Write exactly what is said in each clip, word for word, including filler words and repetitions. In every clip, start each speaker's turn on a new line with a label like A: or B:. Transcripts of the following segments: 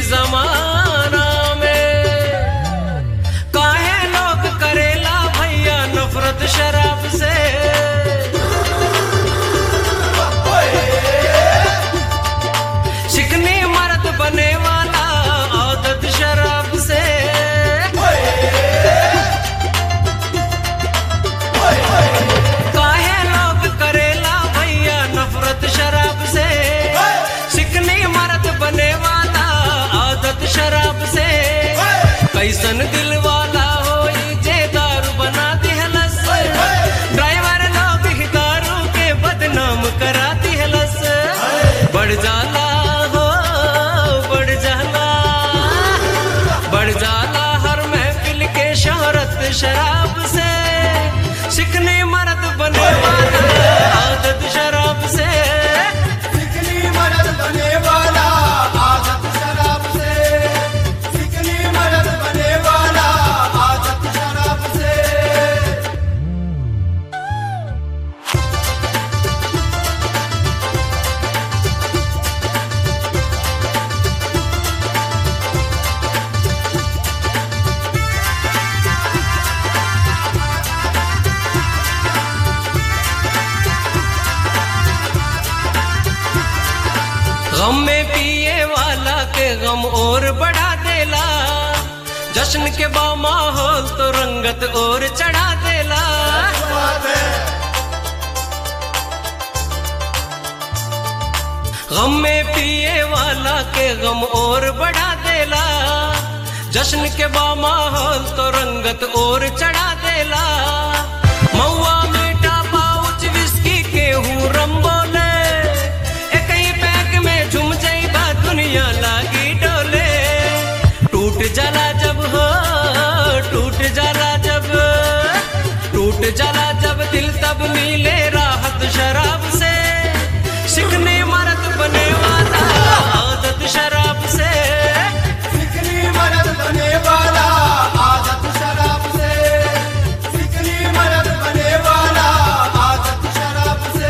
A: जमाना में। काहे लोग करेला भैया नफरत शराब से। चिकनी मर्द बने वाला आदत शराब से। काहे लोग करेला भैया नफरत शराब से। चिकनी मर्द बने वाला आदत शराब से। कैसन दिल वाला होई जे दारू बना दिहलस। ड्राइवर लोग ही दारू के बदनाम करा दिहलस। बढ़ जाला हो बढ़ जाला बढ़ जाला हर महफिल के शोहरत शराब से। चिकनी मर्द बने वाला आदत शराब से।
B: चिकनी मर्द बने वाला आदत शराब से। चिकनी मर्द बने वाला आदत शराब से।
A: गम में पिए वाला के गम और बढ़ा देला। जश्न के बा माहौल तो रंगत और चढ़ा देला। गम में पिए वाला के गम और बढ़ा देला। जश्न के बा माहौल तो रंगत और चढ़ा देला। महुआ मीठा पाउच विस्की के हूँ रंबोले। झुम जाइबा दुनिया लागी डोले। टूट जाला जब हो टूट जाला जब टूट जाला जब दिल तब मिले राहत शराब से। चिकनी मर्द बने वाला आदत शराब से।
B: चिकनी मर्द बने वाला आदत शराब से। चिकनी मर्द बने वाला आदत शराब से।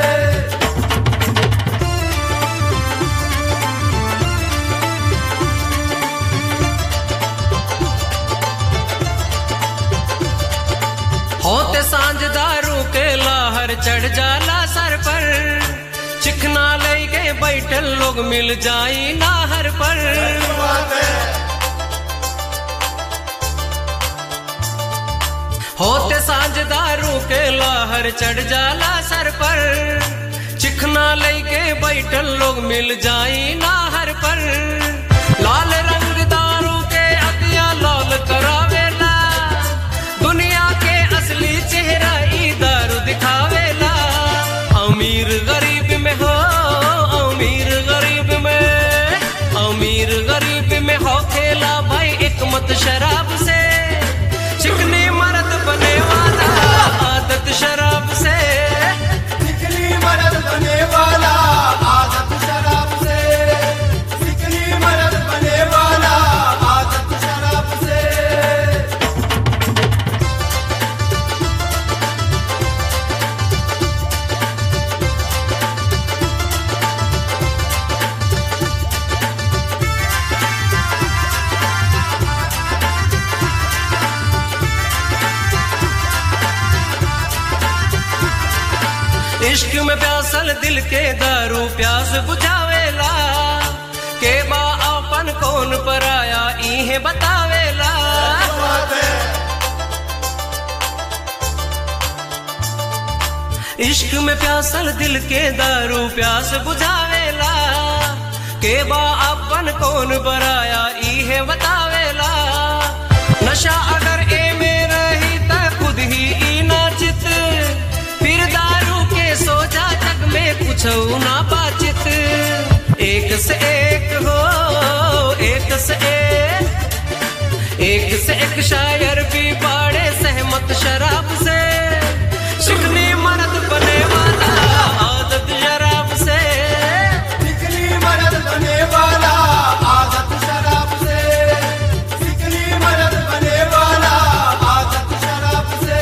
A: होते सांझ दारू के लहर चढ़ जाला सर पर। चिकना लेके बैठल लोग मिल जाई नाहर पर। होते सांझ दारू के लहर चढ़ जाला सर पर। चिकना लेके बैठल लोग मिल जाई नाहर पर। लाल रंग दारू के अतिया लाल करावेला। दुनिया के असली चेहरा ई दारू दिखावेला। अमीर गरीब में हो अमीर गरीब में अमीर गरीब में हो खेला भाई एक मत शराब से। चिकनी मर्द बने वाला आदत शराब से।
B: चिकनी मर्द बने वाला आदत शराब से। चिकनी मर्द बने वाला आदत शराब से।
A: इश्क में प्यासल दिल के दारू प्यास बुझावेला। के बा अपन कौन पर आया इहे बतावेला। इश्क में प्यासल दिल के दारू प्यास बुझावेला। के बा अपन कौन पर आया इहे बतावेला। नशा अगर ए में रही त खुद ही ई नाचित। फिर दारू के सोचा जग में कुछ ना बाचित। एक से एक हो एक से एक एक से एक शायर भी बाड़े सहमत शराब से। चिकनी मर्द बने वाला आदत शराब से।
B: चिकनी मर्द बने वाला आदत शराब से। चिकनी मर्द बने वाला आदत शराब से।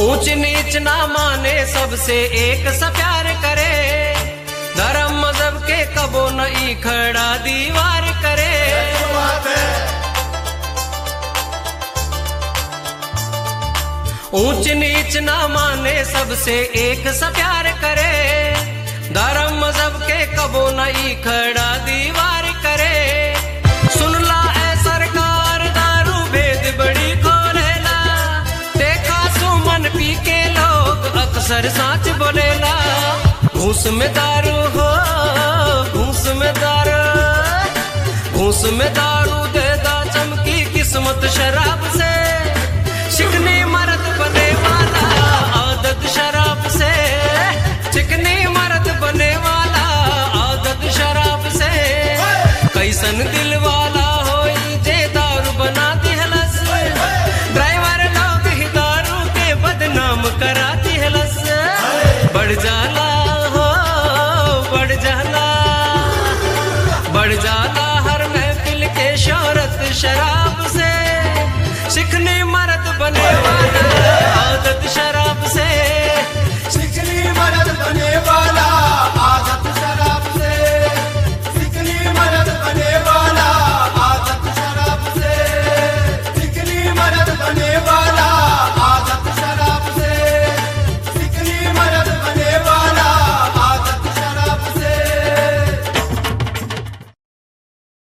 A: ऊंच नीच ना माने, सबसे एक सा प्यार करे, धर्म मजहब के कबो नहीं खड़ा दीवार करे। ऊंच नीच ना माने, सबसे एक सा प्यार करे, धर्म मजहब के कबो नहीं खड़ा दीवार करे। सुन ला ऐ सरकार दारू भेद बड़ी खोलेला, देखा सुमन पी के लोग अक्सर साच बोलेला। घूस में दारू हो, घूस में दारू, घूस में दारू दे दा चमकी किस्मत शराब से। चिकनी मर्द बने वाला आदत शराब से, चिकनी मर्द बने वाला आदत शराब से। कैसन दिल वाला होई जे दारू बना दिहलस, ड्राइवर लोग ही दारू के बदनाम करा दिहलस। बढ़ जाला हो, बढ़ जाला, बढ़ जाला हर महफिल के शोहरत शराब से। चिकनी मर्द बने वाला आदत शराब से,
B: चिकनी मर्द बने वाला